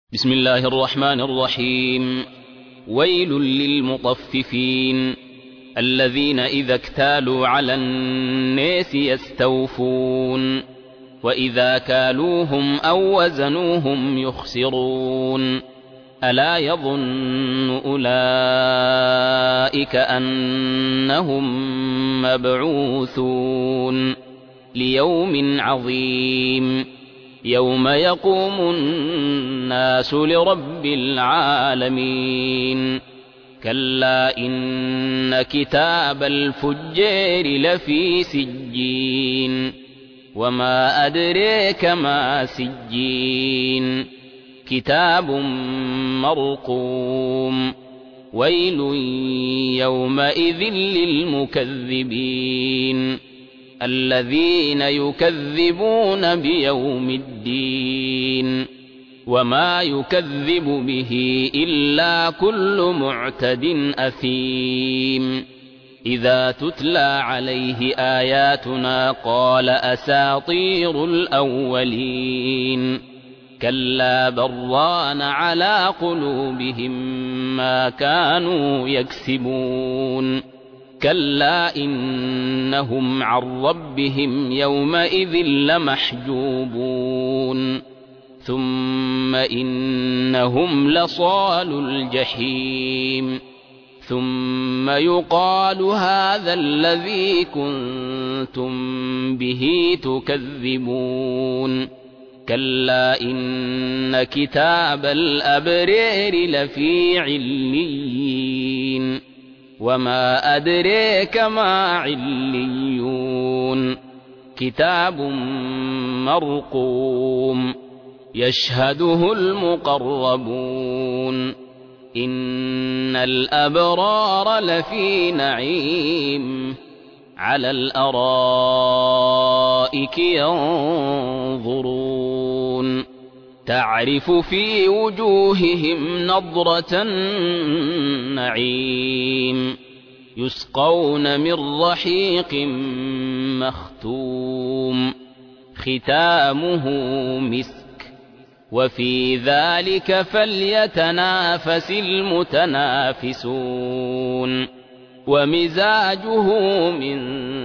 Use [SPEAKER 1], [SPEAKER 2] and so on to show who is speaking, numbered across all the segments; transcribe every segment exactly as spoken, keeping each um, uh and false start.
[SPEAKER 1] بسم الله الرحمن الرحيم. ويل للمطففين الذين إذا اكتالوا على الناس يستوفون وإذا كالوهم أو وزنوهم يخسرون. ألا يظن أولئك أنهم مبعوثون ليوم عظيم يوم يقوم الناس لرب العالمين. كلا إن كتاب الفجار لفي سجين وما أدريك ما سجين كتاب مرقوم. ويل يومئذ للمكذبين الذين يكذبون بيوم الدين وما يكذب به إلا كل معتد أثيم. إذا تتلى عليه آياتنا قال أساطير الأولين. كلا بران على قلوبهم ما كانوا يكسبون. كلا إنهم عن ربهم يومئذ لمحجوبون ثم إنهم لصالو الجحيم ثم يقال هذا الذي كنتم به تكذبون. كلا إن كتاب الأبرار لفي عليين وما أدريك ما عليون كتاب مرقوم يشهده المقربون. إن الأبرار لفي نعيم على الأرائك ينظرون تعرف في وجوههم نضرة النعيم يسقون من رحيق مختوم ختامه مسك وفي ذلك فليتنافس المتنافسون. ومزاجه من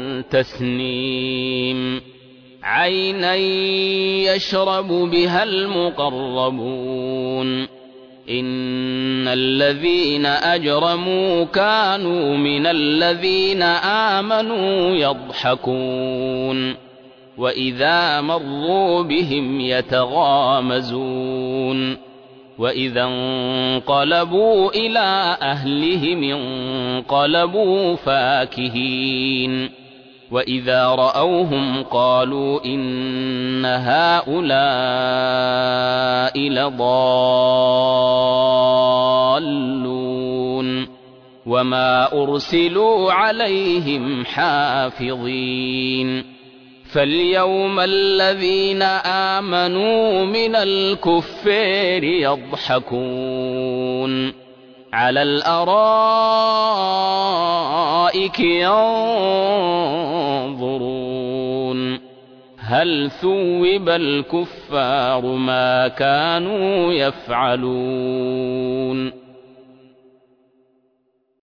[SPEAKER 1] تسنيم عينا يشرب بها المقربون. إن الذين أجرموا كانوا من الذين آمنوا يضحكون وإذا مروا بهم يتغامزون. وإذا انقلبوا إلى أهلهم انقلبوا فاكهين. وإذا رأوهم قالوا إن هؤلاء لضالون وما أرسلوا عليهم حافظين. فاليوم الذين آمنوا من الكفار يضحكون على الأرائك ينظرون هل ثوب الكفار ما كانوا يفعلون.